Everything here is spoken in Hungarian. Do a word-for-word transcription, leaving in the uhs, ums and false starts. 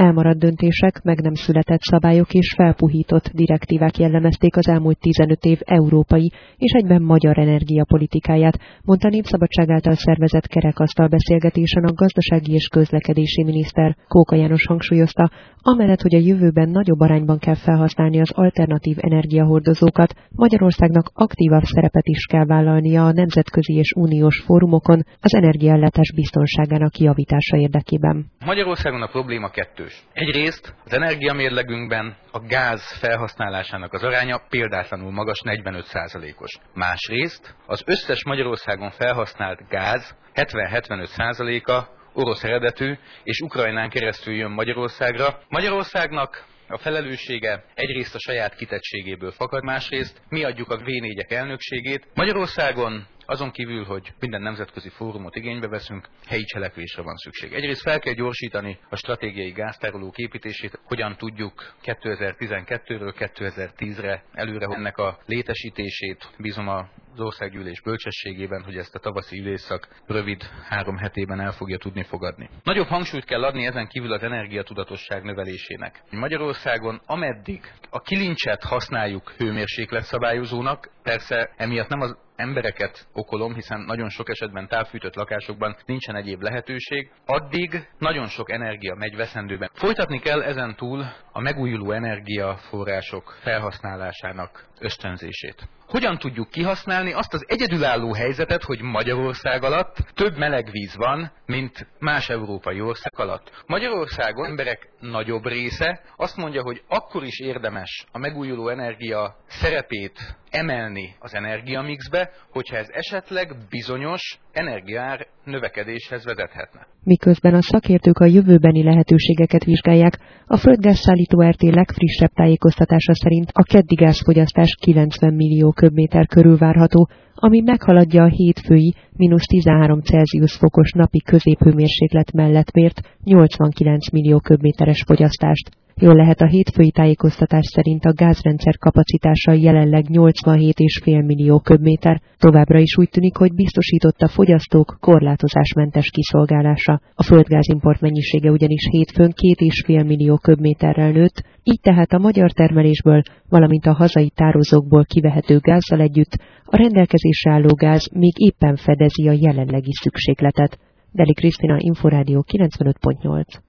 Elmaradt döntések, meg nem született szabályok és felpuhított direktívák jellemezték az elmúlt tizenöt év európai és egyben magyar energiapolitikáját, mondta Népszabadság által szervezett kerekasztal beszélgetésen a gazdasági és közlekedési miniszter. Kóka János hangsúlyozta, amellett, hogy a jövőben nagyobb arányban kell felhasználni az alternatív energiahordozókat, Magyarországnak aktívabb szerepet is kell vállalnia a nemzetközi és uniós fórumokon az energiaellátás biztonságának javítása érdekében. Magyarországon a probléma kettős. Egyrészt az energiamérlegünkben a gáz felhasználásának az aránya példátlanul magas, negyvenöt százalékos. Másrészt az összes Magyarországon felhasznált gáz hetven-hetvenöt százaléka orosz eredetű és Ukrajnán keresztül jön Magyarországra. Magyarországnak a felelőssége egyrészt a saját kitettségéből fakad, másrészt mi adjuk a vé négyek elnökségét. Magyarországon azon kívül, hogy minden nemzetközi fórumot igénybe veszünk, helyi cselekvésre van szükség. Egyrészt fel kell gyorsítani a stratégiai gáztárolók építését, hogyan tudjuk kétezer-tizenkettőről kétezer-tízre előre ennek a létesítését. Bízom az országgyűlés bölcsességében, hogy ezt a tavaszi ülésszak rövid három hetében el fogja tudni fogadni. Nagyobb hangsúlyt kell adni ezen kívül az energiatudatosság növelésének. Magyarországon ameddig a kilincset használjuk hőmérsékletszabályozónak, persze emiatt nem az embereket okolom, hiszen nagyon sok esetben távfűtött lakásokban nincsen egyéb lehetőség, addig nagyon sok energia megy veszendőben. Folytatni kell ezen túl a megújuló energiaforrások felhasználásának ösztönzését. Hogyan tudjuk kihasználni azt az egyedülálló helyzetet, hogy Magyarország alatt több melegvíz van, mint más európai ország alatt? Magyarországon emberek nagyobb része azt mondja, hogy akkor is érdemes a megújuló energia szerepét emelni az energiamixbe, hogyha ez esetleg bizonyos energiaár növekedéshez vezethetne. Miközben a szakértők a jövőbeni lehetőségeket vizsgálják, a Földgázszállító er té legfrissebb tájékoztatása szerint a keddi gázfogyasztás kilencven millió köbméter körül várható, ami meghaladja a hétfői mínusz tizenhárom Celsius fokos napi középhőmérséklet mellett mért nyolcvankilenc millió köbméteres fogyasztást. Jól lehet, a hétfői tájékoztatás szerint a gázrendszer kapacitása jelenleg nyolcvanhét egész öt millió köbméter, továbbra is úgy tűnik, hogy biztosított a fogyasztók korlátozásmentes kiszolgálása. A földgázimport mennyisége ugyanis hétfőn két egész öt millió köbméterrel nőtt, így tehát a magyar termelésből, valamint a hazai tározókból kivehető gázzal együtt a rendelkezésre álló gáz még éppen fedezi a jelenlegi szükségletet. Deli Krisztina, Inforádió kilencvenöt pont nyolc.